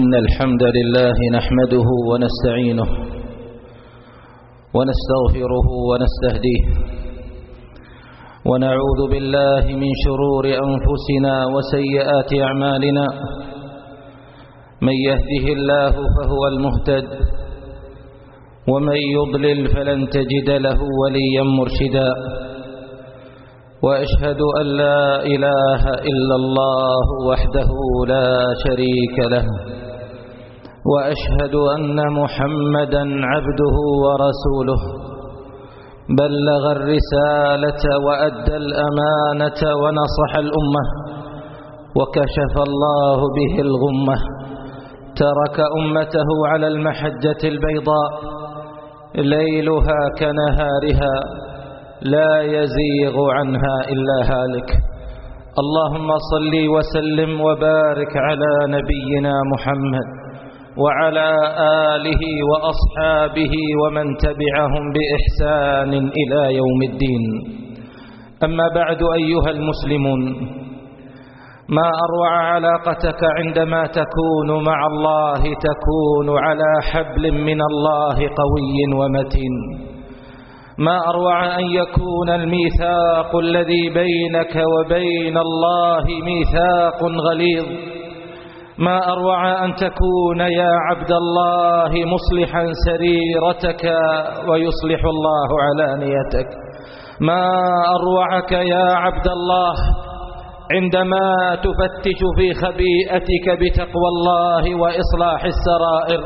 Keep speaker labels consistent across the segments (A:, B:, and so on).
A: إن الحمد لله نحمده ونستعينه ونستغفره ونستهديه ونعوذ بالله من شرور أنفسنا وسيئات أعمالنا. من يهده الله فهو المهتد ومن يضلل فلن تجد له وليا مرشدا. وأشهد أن لا إله إلا الله وحده لا شريك له، وأشهد أن محمدا عبده ورسوله، بلغ الرسالة وأدى الأمانة ونصح الأمة وكشف الله به الغمة. ترك أمته على المحجة البيضاء ليلها كنهارها لا يزيغ عنها إلا هالك. اللهم صل وسلم وبارك على نبينا محمد وعلى آله وأصحابه ومن تبعهم بإحسان إلى يوم الدين. أما بعد أيها المسلمون، ما أروع علاقتك عندما تكون مع الله، تكون على حبل من الله قوي ومتين. ما أروع أن يكون الميثاق الذي بينك وبين الله ميثاق غليظ. ما أروع أن تكون يا عبد الله مصلحا سريرتك ويصلح الله علانيتك. ما أروعك يا عبد الله عندما تفتش في خبيئتك بتقوى الله وإصلاح السرائر.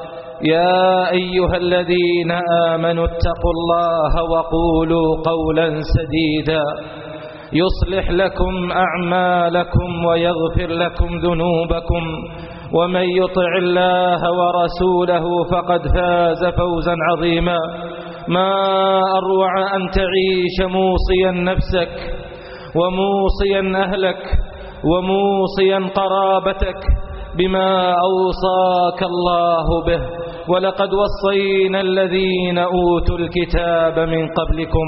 A: يا أيها الذين آمنوا اتقوا الله وقولوا قولا سديدا يصلح لكم أعمالكم ويغفر لكم ذنوبكم، ومن يطع الله ورسوله فقد فاز فوزا عظيما. ما أروع أن تعيش موصيا نفسك وموصيا أهلك وموصيا قرابتك بما أوصاك الله به. ولقد وصينا الذين أوتوا الكتاب من قبلكم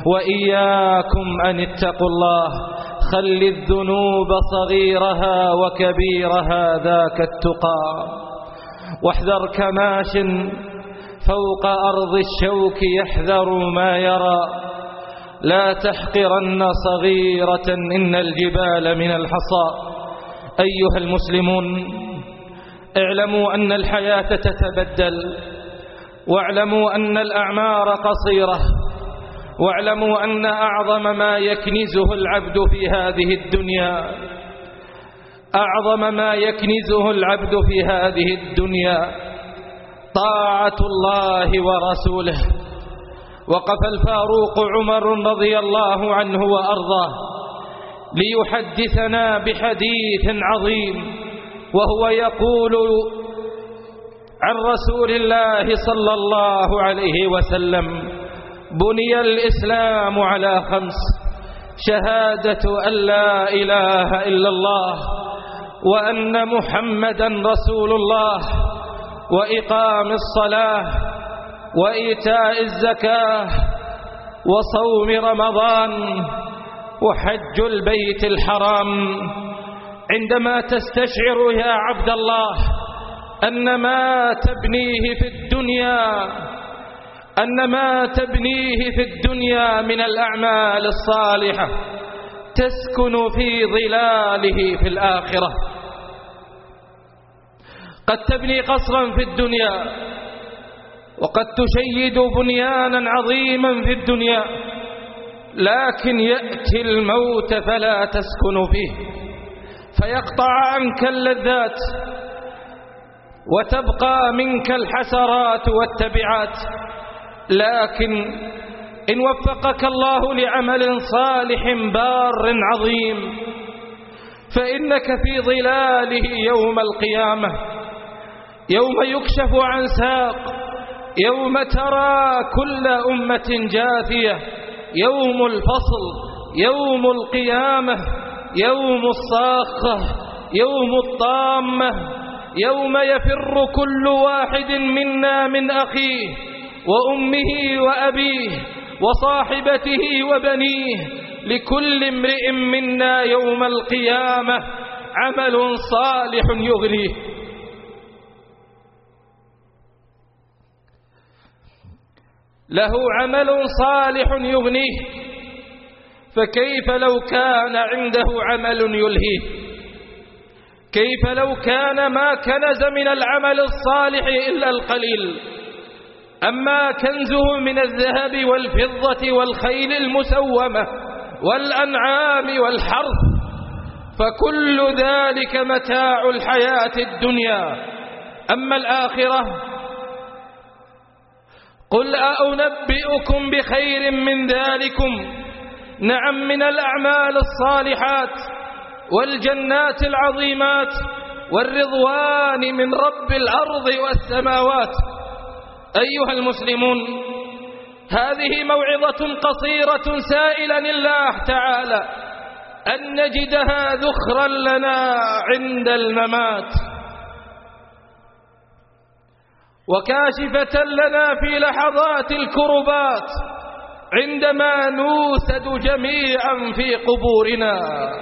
A: وإياكم أن اتقوا الله. خل الذنوب صغيرها وكبيرها ذاك التقى. واحذر كماش فوق أرض الشوك يحذر ما يرى. لا تحقرن صغيرة إن الجبال من الحصى. أيها المسلمون، اعلموا أن الحياة تتبدل، واعلموا أن الأعمار قصيرة، واعلموا أن أعظم ما يكنزه العبد في هذه الدنيا، أعظم ما يكنزه العبد في هذه الدنيا طاعة الله ورسوله. وقف الفاروق عمر رضي الله عنه وأرضاه ليحدثنا بحديث عظيم، وهو يقول عن رسول الله صلى الله عليه وسلم: بني الإسلام على 5: شهادة أن لا إله إلا الله وأن محمدا رسول الله، وإقام الصلاة، وإيتاء الزكاة، وصوم رمضان، وحج البيت الحرام. عندما تستشعر يا عبد الله أن ما تبنيه في الدنيا من الأعمال الصالحة تسكن في ظلاله في الآخرة. قد تبني قصرا في الدنيا، وقد تشيد بنيانا عظيما في الدنيا، لكن يأتي الموت فلا تسكن فيه، فيقطع عنك اللذات وتبقى منك الحسرات والتبعات. لكن إن وفقك الله لعمل صالح بار عظيم فإنك في ظلاله يوم القيامة، يوم يكشف عن ساق، يوم ترى كل أمة جاثية، يوم الفصل، يوم القيامة، يوم الصاخة، يوم الطامة، يوم يفر كل واحد منا من أخيه وأمه وأبيه وصاحبته وبنيه. لكل امرئ منا يوم القيامة عمل صالح يغنيه. له عمل صالح يغنيه، فكيف لو كان عنده عمل يلهيه؟ كيف لو كان ما كنز من العمل الصالح إلا القليل؟ أما كنزه من الذهب والفضة والخيل المسومة والأنعام والحرث فكل ذلك متاع الحياة الدنيا. أما الآخرة قل أنبئكم بخير من ذلكم، نعم، من الأعمال الصالحات والجنات العظيمات والرضوان من رب الأرض والسماوات. أيها المسلمون، هذه موعظة قصيرة سائلا الله تعالى أن نجدها ذخرا لنا عند الممات، وكاشفة لنا في لحظات الكربات عندما نوسد جميعا في قبورنا.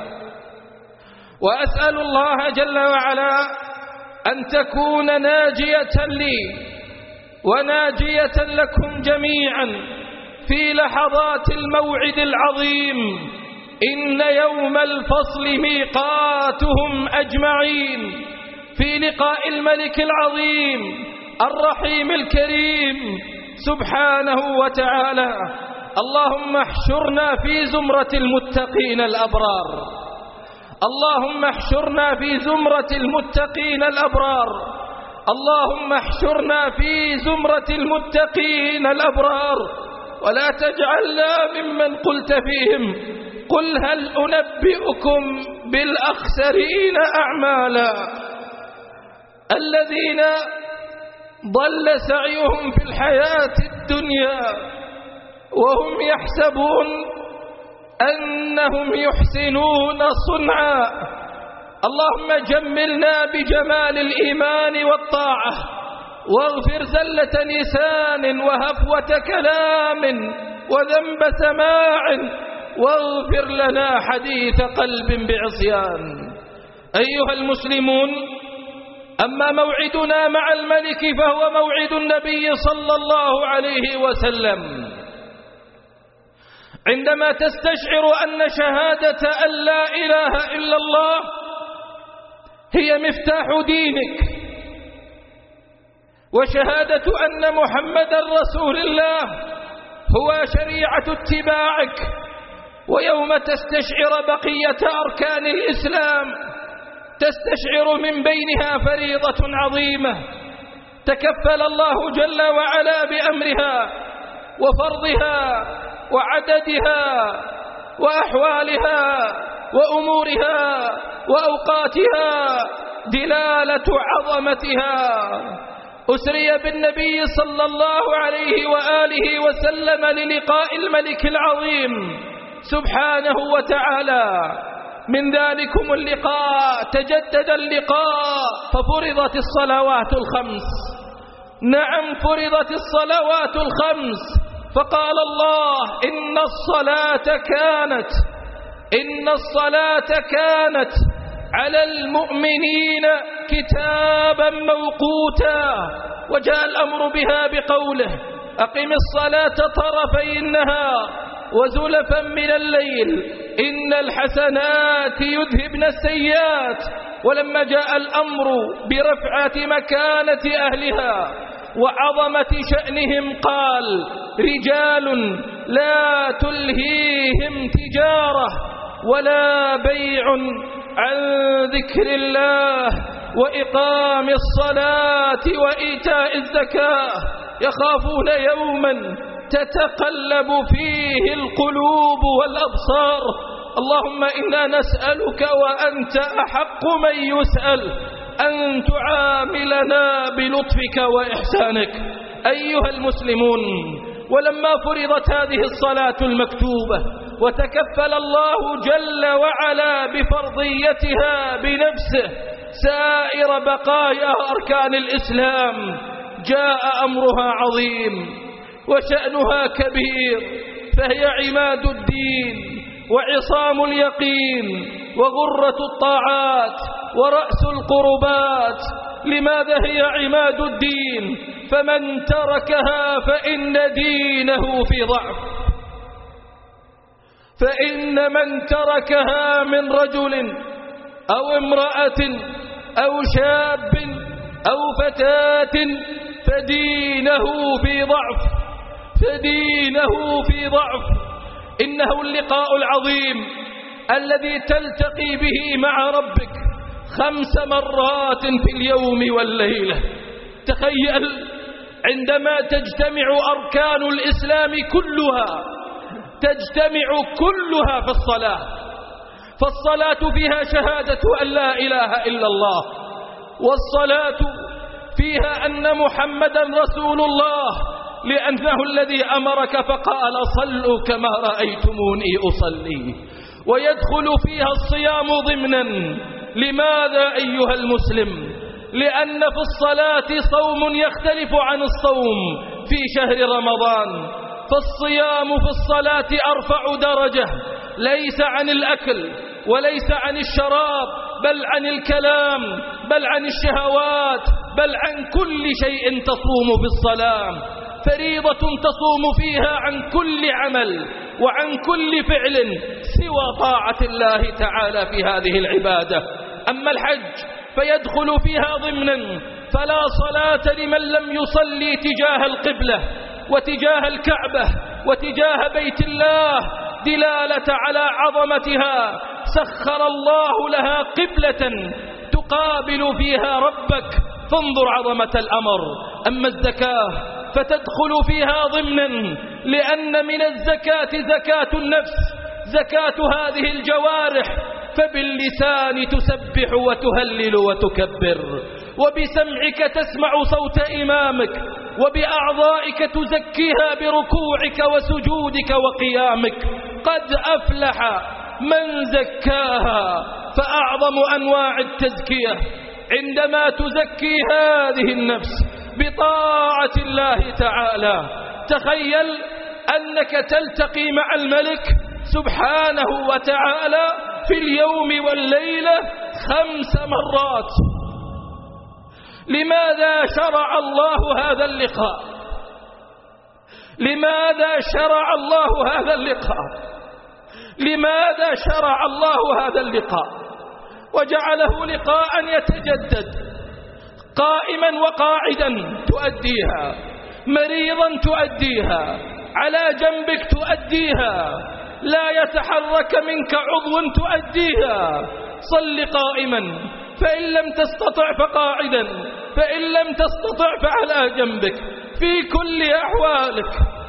A: وأسأل الله جل وعلا أن تكون ناجية لي وناجية لكم جميعا في لحظات الموعد العظيم. إن يوم الفصل ميقاتهم أجمعين في لقاء الملك العظيم الرحيم الكريم سبحانه وتعالى. اللهم احشرنا في زمرة المتقين الأبرار، اللهم احشرنا في زمرة المتقين الأبرار، اللهم احشرنا في زمرة المتقين الأبرار، ولا تجعلنا ممن قلت فيهم قل هل أنبئكم بالأخسرين أعمالا الذين ضل سعيهم في الحياة الدنيا وهم يحسبون أنهم يحسنون صنعا. اللهم جملنا بجمال الإيمان والطاعة، واغفر زلة لسان وهفوة كلام وذنب سماع، واغفر لنا حديث قلب بعصيان. أيها المسلمون، أما موعدنا مع الملك فهو موعد النبي صلى الله عليه وسلم. عندما تستشعر أن شهادة أن لا إله إلا الله هي مفتاح دينك، وشهادة أن محمدا رسول الله هو شريعة اتباعك، ويوم تستشعر بقية أركان الإسلام تستشعر من بينها فريضة عظيمة تكفل الله جل وعلا بأمرها وفرضها وعددها وأحوالها وأمورها وأوقاتها دلالة عظمتها. أسري بالنبي صلى الله عليه وآله وسلم للقاء الملك العظيم سبحانه وتعالى. من ذلكم اللقاء تجدد اللقاء ففرضت الصلوات الخمس. نعم، فرضت الصلوات الخمس، فقال الله إن الصلاة كانت على المؤمنين كتابا موقوتا. وجاء الأمر بها بقوله أقم الصلاة طرفي النهار وزلفا من الليل إن الحسنات يذهبن السيئات. ولما جاء الأمر برفعة مكانة أهلها وعظمة شأنهم قال رجال لا تلهيهم تجارة ولا بيع عن ذكر الله وإقام الصلاة وإيتاء الزكاة يخافون يوما تتقلب فيه القلوب والأبصار. اللهم إنا نسألك وأنت أحق من يسأل أن تعاملنا بلطفك وإحسانك. أيها المسلمون، ولما فرضت هذه الصلاة المكتوبة وتكفل الله جل وعلا بفرضيتها بنفسه سائر بقايا أركان الإسلام، جاء أمرها عظيم وشأنها كبير، فهي عماد الدين وعصام اليقين وغرة الطاعات ورأس القربات. لماذا هي عماد الدين؟ فمن تركها فإن دينه في ضعف. فإن من تركها من رجل أو امرأة أو شاب أو فتاة فدينه في ضعف، فدينه في ضعف. إنه اللقاء العظيم الذي تلتقي به مع ربك 5 مرات في اليوم والليلة. تخيل عندما تجتمع أركان الإسلام كلها، تجتمع كلها في الصلاة، فالصلاة فيها شهادة أن لا إله إلا الله، والصلاة فيها أن محمدا رسول الله، لأنه الذي أمرك فقال صلوا كما رأيتموني أصلي. ويدخل فيها الصيام ضمنا. لماذا أيها المسلم؟ لأن في الصلاة صوم يختلف عن الصوم في شهر رمضان. فالصيام في الصلاة أرفع درجة، ليس عن الأكل وليس عن الشراب، بل عن الكلام، بل عن الشهوات، بل عن كل شيء تصوم في الصلاة. فريضة تصوم فيها عن كل عمل وعن كل فعل سوى طاعة الله تعالى في هذه العبادة. أما الحج فيدخل فيها ضمنا، فلا صلاة لمن لم يصلي تجاه القبلة وتجاه الكعبة وتجاه بيت الله، دلالة على عظمتها. سخر الله لها قبلة تقابل فيها ربك، فانظر عظمة الأمر. أما الزكاة فتدخل فيها ضمنا، لأن من الزكاة زكاة النفس، زكاة هذه الجوارح. فباللسان تسبح وتهلل وتكبر، وبسمعك تسمع صوت إمامك، وبأعضائك تزكيها بركوعك وسجودك وقيامك. قد أفلح من زكاها. فأعظم أنواع التزكية عندما تزكي هذه النفس بطاعة الله تعالى. تخيل أنك تلتقي مع الملك سبحانه وتعالى في اليوم والليلة 5 مرات. لماذا شرع الله هذا اللقاء؟ لماذا شرع الله هذا اللقاء؟ لماذا شرع الله هذا اللقاء وجعله لقاء يتجدد؟ قائما وقاعدا تؤديها، مريضا تؤديها، على جنبك تؤديها، لا يتحرك منك عضو تؤديها. صل قائما، فإن لم تستطع فقاعدا، فإن لم تستطع فعلى جنبك، في كل أحوالك.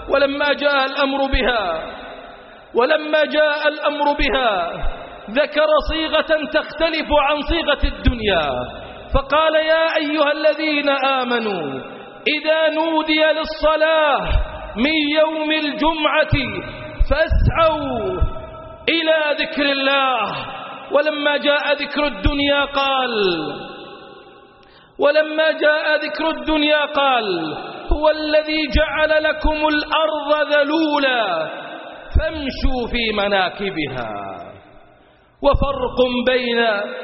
A: ولما جاء الأمر بها ذكر صيغة تختلف عن صيغة الدنيا، فقال يا أيها الذين آمنوا إذا نودي للصلاة من يوم الجمعة فاسعوا إلى ذكر الله. ولما جاء ذكر الدنيا قال هو الذي جعل لكم الأرض ذلولا فامشوا في مناكبها. وفرق بين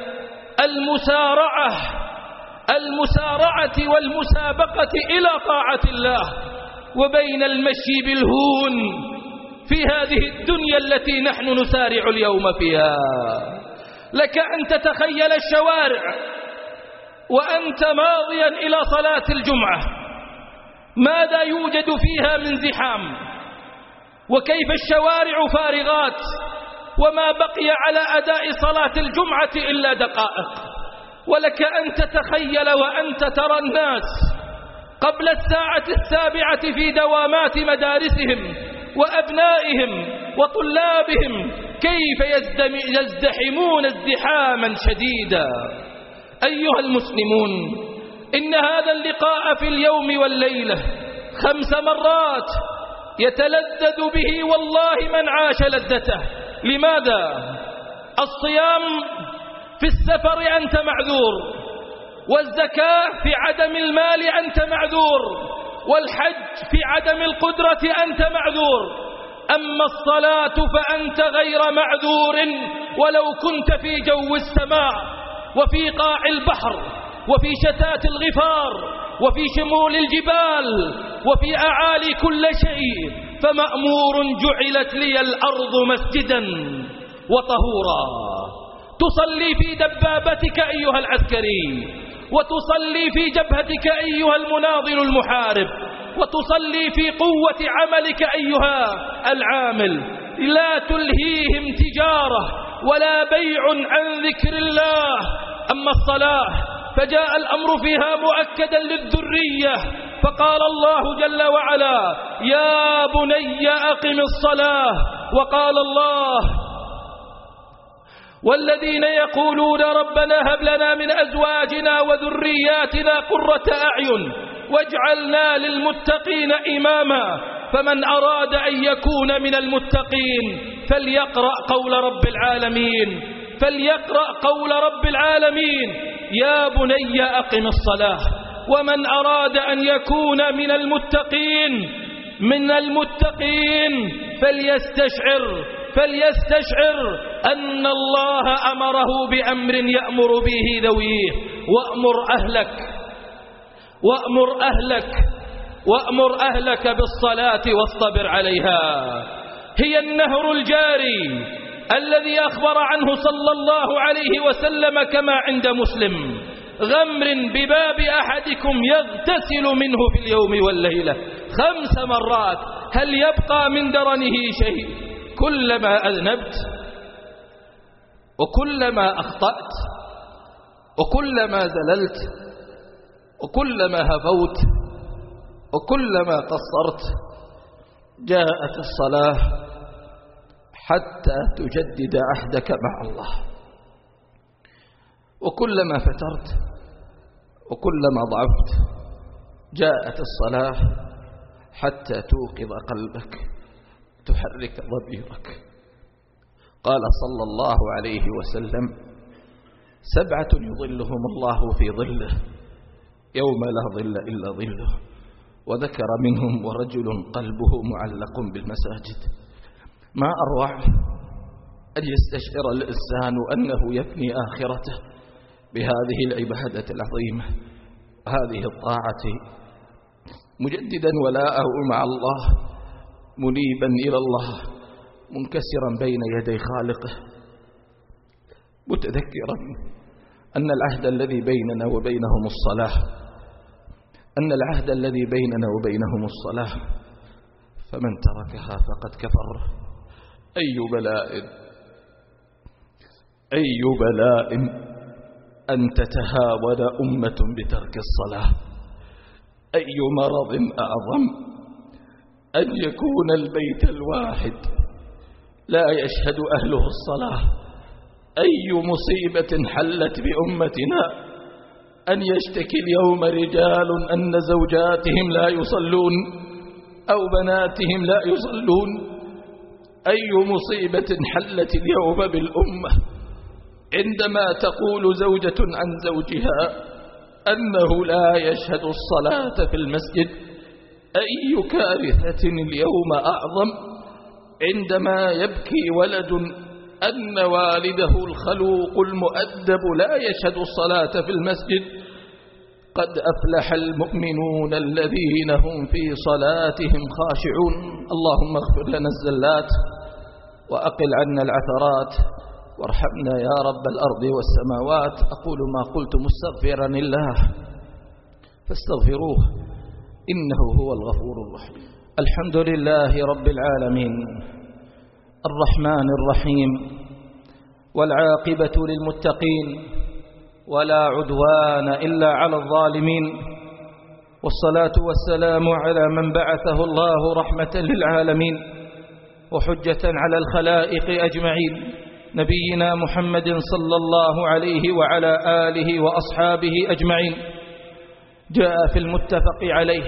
A: المسارعة والمسابقة إلى طاعة الله وبين المشي بالهون في هذه الدنيا التي نحن نسارع اليوم فيها. لك أن تتخيل الشوارع وأنت ماضيا إلى صلاة الجمعة، ماذا يوجد فيها من زحام، وكيف الشوارع فارغات، وما بقي على أداء صلاة الجمعة إلا دقائق. ولك أن تتخيل وأنت ترى الناس قبل 7:00 في دوامات مدارسهم وأبنائهم وطلابهم كيف يزدحمون ازدحاما شديدا. أيها المسلمون، إن هذا اللقاء في اليوم والليلة 5 مرات يتلذذ به والله من عاش لذته. لماذا؟ الصيام في السفر أنت معذور، والزكاة في عدم المال أنت معذور، والحج في عدم القدرة أنت معذور. أما الصلاة فأنت غير معذور ولو كنت في جو السماء وفي قاع البحر وفي شتات الغفار وفي شمول الجبال وفي أعالي كل شيء، فمأمور جعلت لي الأرض مسجدا وطهورا. تصلي في دبابتك أيها العسكري، وتصلي في جبهتك أيها المناضل المحارب، وتصلي في قوة عملك أيها العامل. لا تلهيهم تجارة ولا بيع عن ذكر الله. أما الصلاة فجاء الأمر فيها مؤكدا للذرية، فقال الله جل وعلا: يا بني أقم الصلاة. وقال الله: والذين يقولون ربنا هب لنا من أزواجنا وذرياتنا قرة أعين واجعلنا للمتقين إماما. فمن أراد أن يكون من المتقين فليقرأ قول رب العالمين، فليقرأ قول رب العالمين: يا بني أقم الصلاة. ومن أراد أن يكون من المتقين فليستشعر أن الله أمره بأمر يأمر به ذويه: وأمر أهلك بالصلاة واصطبر عليها. هي النهر الجاري الذي أخبر عنه صلى الله عليه وسلم كما عند مسلم: غمر بباب أحدكم يغتسل منه في اليوم والليلة 5 مرات، هل يبقى من درنه شيء؟ كلما أذنبت وكلما أخطأت وكلما زللت وكلما هفوت وكلما قصرت جاءت الصلاة حتى تجدد عهدك مع الله. وكلما فترت وكلما ضعفت جاءت الصلاة حتى توقظ قلبك، تحرك ضميرك. قال صلى الله عليه وسلم: 7 يظلهم الله في ظله يوم لا ظل إلا ظله. وذكر منهم: ورجل قلبه معلق بالمساجد. ما أروع أن يستشعر الإنسان أنه يبني آخرته بهذه العبادة العظيمة، هذه الطاعة، مجددا ولاءه مع الله، منيبا إلى الله، منكسرا بين يدي خالقه، متذكرا أن العهد الذي بيننا وبينهم الصلاة، فمن تركها فقد كفر. أي بلاء أن تتهاون أمة بترك الصلاة. أي مرض أعظم أن يكون البيت الواحد لا يشهد أهله الصلاة. أي مصيبة حلت بأمتنا أن يشتكي اليوم رجال أن زوجاتهم لا يصلون أو بناتهم لا يصلون. أي مصيبة حلت اليوم بالأمة عندما تقول زوجة عن زوجها أنه لا يشهد الصلاة في المسجد. أي كارثة اليوم أعظم عندما يبكي ولد أن والده الخلوق المؤدب لا يشهد الصلاة في المسجد. قد أفلح المؤمنون الذين هم في صلاتهم خاشعون. اللهم اغفر لنا الزلات وأقل عنا العثرات وارحمنا يا رب الأرض والسماوات. أقول ما قلت مستغفرا لله فاستغفروه إنه هو الغفور الرحيم. الحمد لله رب العالمين الرحمن الرحيم، والعاقبة للمتقين ولا عدوان إلا على الظالمين، والصلاة والسلام على من بعثه الله رحمة للعالمين وحجة على الخلائق أجمعين، نبينا محمد صلى الله عليه وعلى آله وأصحابه أجمعين. جاء في المتفق عليه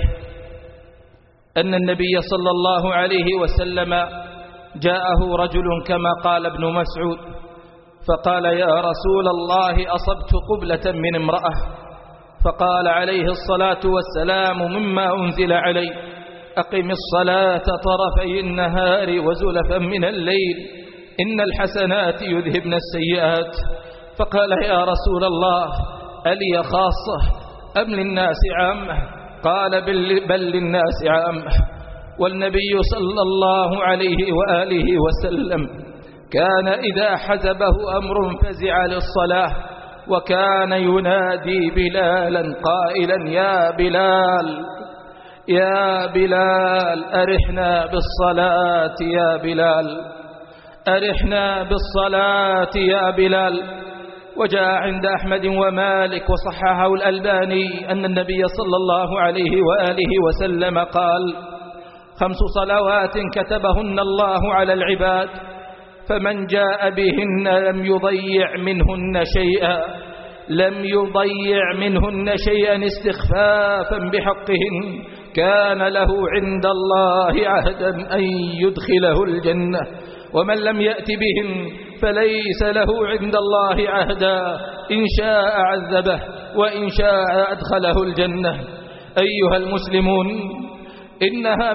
A: أن النبي صلى الله عليه وسلم جاءه رجل كما قال ابن مسعود فقال: يا رسول الله أصبت قبلة من امرأة. فقال عليه الصلاة والسلام: مما أنزل علي أقم الصلاة طرفي النهار وزلفا من الليل إن الحسنات يذهبن السيئات. فقال: يا رسول الله ألي خاصة؟ أم للناس عامة؟ قال بل للناس عامة. والنبي صلى الله عليه وآله وسلم كان إذا حزبه أمر فزع للصلاة، وكان ينادي بلالا قائلا: يا بلال يا بلال أرحنا بالصلاة يا بلال، أرحنا بالصلاة يا بلال. وجاء عند أحمد ومالك وصححه الألباني أن النبي صلى الله عليه وآله وسلم قال: 5 صلوات كتبهن الله على العباد، فمن جاء بهن لم يضيع منهن شيئا استخفافا بحقهن كان له عند الله عهدا أن يدخله الجنة، ومن لم يأت بهن فليس له عند الله عهدا، إن شاء عذبه وإن شاء أدخله الجنة. أيها المسلمون، إنها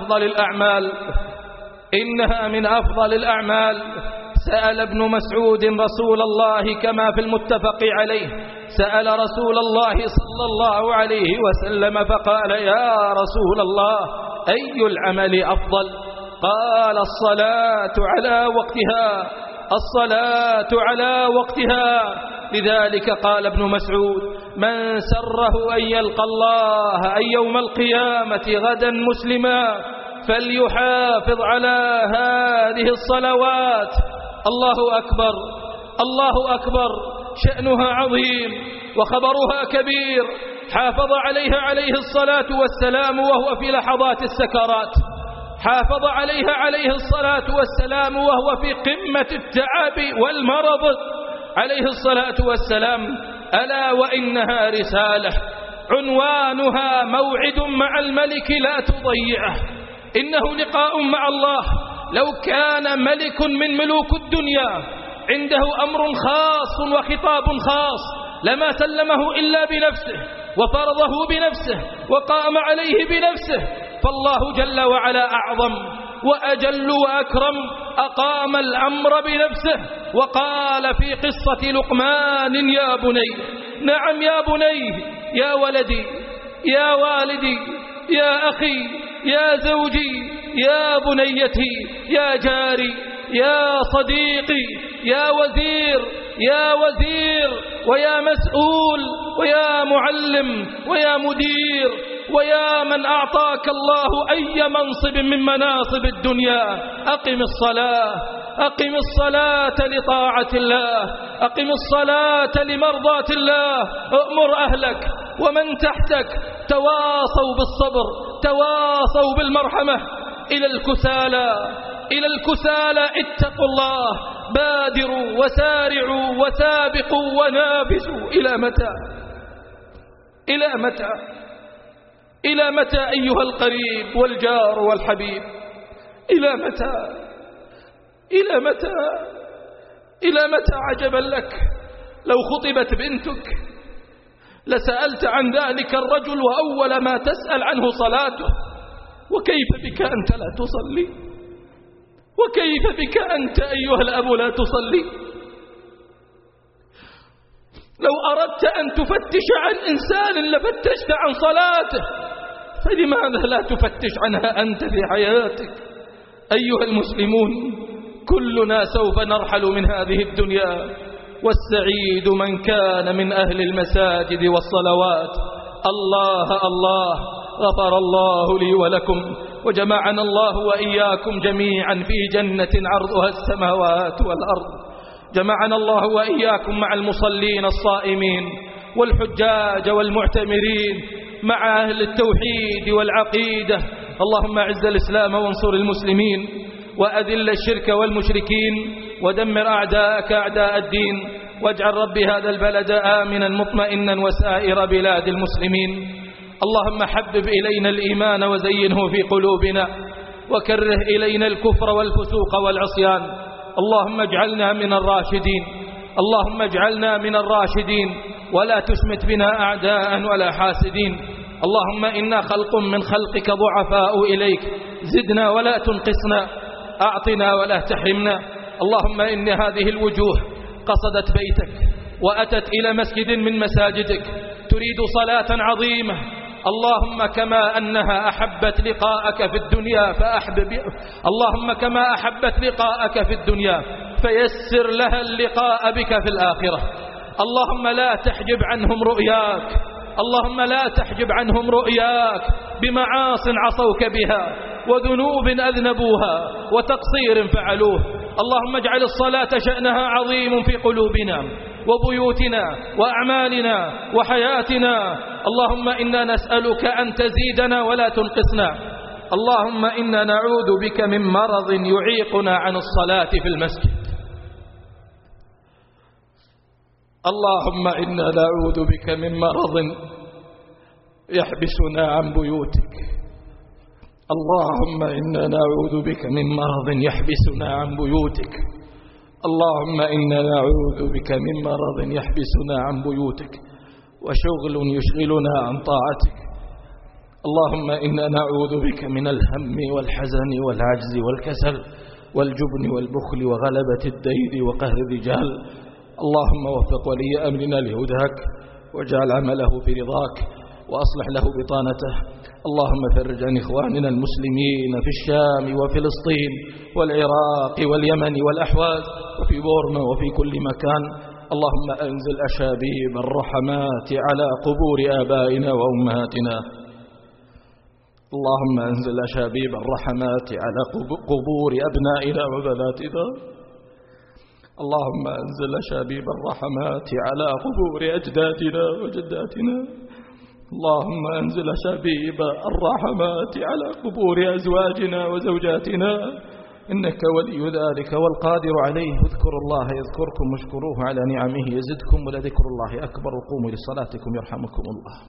A: من أفضل الأعمال. سأل ابن مسعود رسول الله كما في المتفق عليه، سأل رسول الله صلى الله عليه وسلم فقال: يا رسول الله، أي العمل أفضل؟ قال: الصلاة على وقتها. لذلك قال ابن مسعود: من سره أن يلقى الله أي يوم القيامة غدا مسلما فليحافظ على هذه الصلوات. الله أكبر، شأنها عظيم وخبرها كبير. حافظ عليها عليه الصلاة والسلام وهو في لحظات السكرات، حافظ عليها عليه الصلاة والسلام وهو في قمة التعب والمرض عليه الصلاة والسلام. ألا وإنها رسالة عنوانها: موعد مع الملك لا تضيعه. إنه لقاء مع الله. لو كان ملك من ملوك الدنيا عنده أمر خاص وخطاب خاص لما سلمه إلا بنفسه وفرضه بنفسه وقام عليه بنفسه، فالله جل وعلا أعظم وأجل وأكرم، أقام الأمر بنفسه وقال في قصة لقمان: يا بني، نعم يا بني، يا ولدي، يا والدي، يا أخي، يا زوجي، يا بنيتي، يا جاري، يا صديقي، يا وزير ويا مسؤول ويا معلم ويا مدير ويا من أعطاك الله أي منصب من مناصب الدنيا، أقم الصلاة لطاعة الله، أقم الصلاة لمرضاة الله، أؤمر أهلك ومن تحتك، تواصوا بالصبر، تواصوا بالمرحمة. إلى الكسالى اتقوا الله، بادروا وسارعوا وسابقوا ونافسوا. إلى متى أيها القريب والجار والحبيب؟ إلى متى عجبا لك لو خطبت بنتك لسألت عن ذلك الرجل وأول ما تسأل عنه صلاته، وكيف بك أنت لا تصلي؟ وكيف بك أنت أيها الأب لا تصلي؟ لو أردت أن تفتش عن إنسان لفتشت عن صلاته، فلماذا لا تفتش عنها أنت في حياتك؟ أيها المسلمون، كلنا سوف نرحل من هذه الدنيا، والسعيد من كان من أهل المساجد والصلوات. الله غفر الله لي ولكم، وجمعنا الله وإياكم جميعا في جنة عرضها السماوات والأرض. جمعنا الله وإياكم مع المصلين الصائمين والحجاج والمعتمرين، مع أهل التوحيد والعقيدة. اللهم أعز الإسلام وانصر المسلمين، وأذل الشرك والمشركين، ودمر أعداءك أعداء الدين، واجعل رب هذا البلد آمنا مطمئنا وسائر بلاد المسلمين. اللهم حبب إلينا الإيمان وزينه في قلوبنا، وكره إلينا الكفر والفسوق والعصيان. اللهم اجعلنا من الراشدين، ولا تشمت بنا أعداء ولا حاسدين. اللهم إنا خلق من خلقك ضعفاء إليك، زدنا ولا تنقصنا، أعطنا ولا تحرمنا. اللهم إن هذه الوجوه قصدت بيتك وأتت إلى مسجد من مساجدك تريد صلاة عظيمة اللهم كما أنها أحبت لقاءك في الدنيا اللهم كما أحبت لقاءك في الدنيا فيسر لها اللقاء بك في الآخرة. اللهم لا تحجب عنهم رؤياك، اللهم لا تحجب عنهم رؤياك بمعاص عصوك بها وذنوب أذنبوها وتقصير فعلوه. اللهم اجعل الصلاة شأنها عظيم في قلوبنا وبيوتنا وأعمالنا وحياتنا. اللهم إنا نسألك أن تزيدنا ولا تنقصنا. اللهم إنا نعوذ بك من مرض يعيقنا عن الصلاة في المسجد. اللهم إنا نعوذ بك من مرض يحبسنا عن بيوتك. اللهم إنا نعوذ بك من مرض يحبسنا عن بيوتك. اللهم إنا نعوذ بك من مرض يحبسنا عن بيوتك وشغل يشغلنا عن طاعتك. اللهم إنا نعوذ بك من الهم والحزن والعجز والكسل والجبن والبخل وغلبة الدين وقهر الرجال. اللهم وفق ولي أمرنا لهداك واجعل عمله في رضاك وأصلح له بطانته. اللهم فرج عن إخواننا المسلمين في الشام وفلسطين والعراق واليمن والأحواز وفي بورما وفي كل مكان. اللهم أنزل أشابيب الرحمات على قبور آبائنا وأمهاتنا. اللهم أنزل أشابيب الرحمات على قبور أبنائنا وبناتنا. اللهم أنزل أشابيب الرحمات على قبور أجدادنا وجداتنا. اللهم أنزل أشابيب الرحمات على قبور أزواجنا وزوجاتنا إنك ولي ذلك والقادر عليه. اذكروا الله يذكركم واشكروه على نعمه يزدكم ولذكر الله أكبر. قوموا لصلاتكم يرحمكم الله.